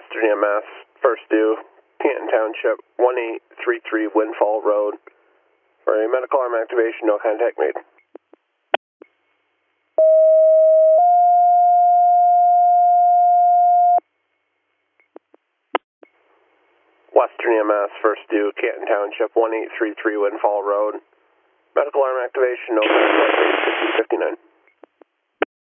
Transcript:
Western EMS, first due, Canton Township, 1833 Windfall Road. For a medical arm activation, no contact made. Western EMS, first due, Canton Township, 1833 Windfall Road. Medical arm activation, no contact made, 1559.